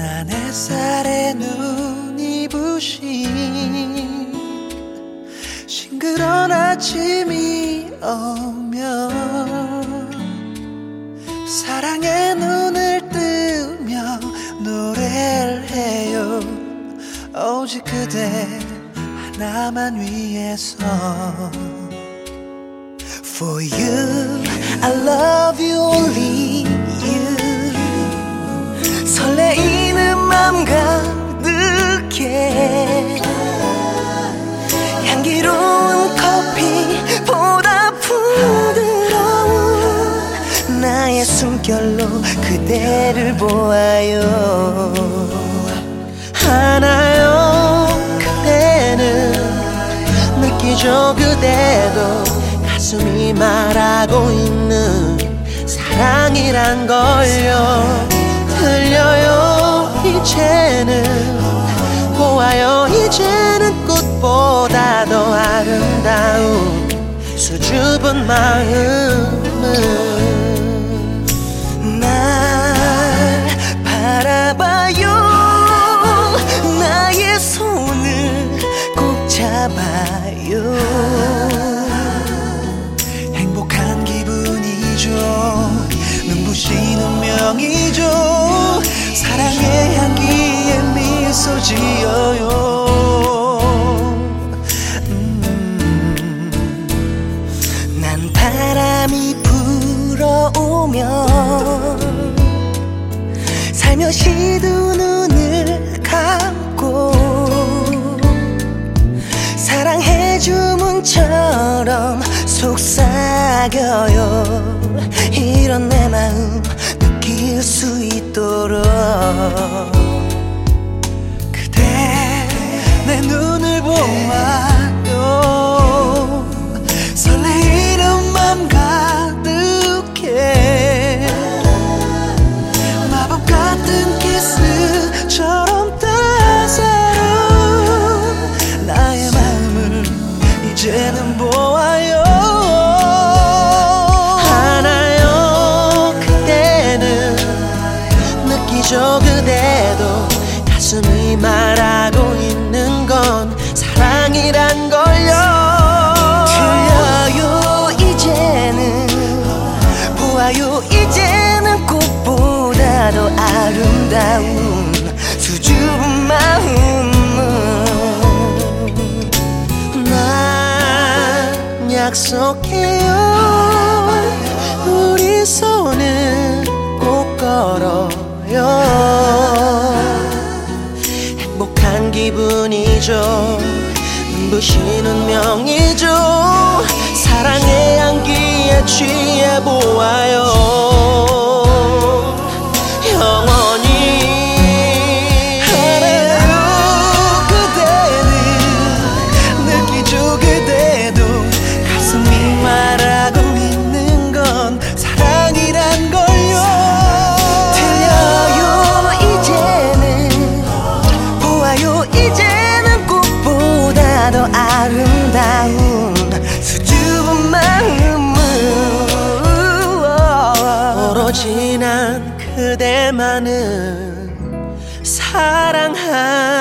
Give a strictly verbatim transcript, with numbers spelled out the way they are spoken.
난 햇살에 눈이 부신 싱그러운 아침이 오면 사랑의 눈을 뜨며 노래를 해요. 오직 그대 하나만 위해서. For you, I love you, only you. 설레이는 맘 가득해 향기로운 커피보다 부드러운 나의 숨결로 그대를 보아요. 하나요 그대는 느끼죠 그대도 가슴이 말하고 있는 사랑이란 걸요. 들려요 이제는 보아요 이제는 꽃보다 더 아름다운 수줍은 마음은 날 바라봐요. 나의 손을 꼭 잡아요. 행복한 기분이죠. 눈부시는 명이죠. 사랑의 향기에 미소 지어요. 음, 난 바람이 불어오면 살며시 두 눈을 감고 사랑해 주문처럼 속삭여요. 이런 내 마음 느낄 수 있도록 그대 내 눈을 보아요. 설레이는 맘 가득해 마법 같은 키스처럼 따사로운 나의 마음을 이제는 보아요. 저 그대도 가슴이 말하고 있는 건 사랑이란 걸요. 들려요 이제는 보아요 이제는 꽃보다 더 아름다운 수줍은 마음은 난 약속해요. 우리 손을 꼭 걸어 행복한 기분이죠. 눈부시는 명이죠. 사랑의 향기에 취해 보아요. 영원히 하나요 그대는 느끼죠 그대도 가슴이 말하고 있는 건 사랑이란 걸요. 이제는 꽃보다 더 아름다운 수줍은 마음은 오로지 난 그대만을 사랑하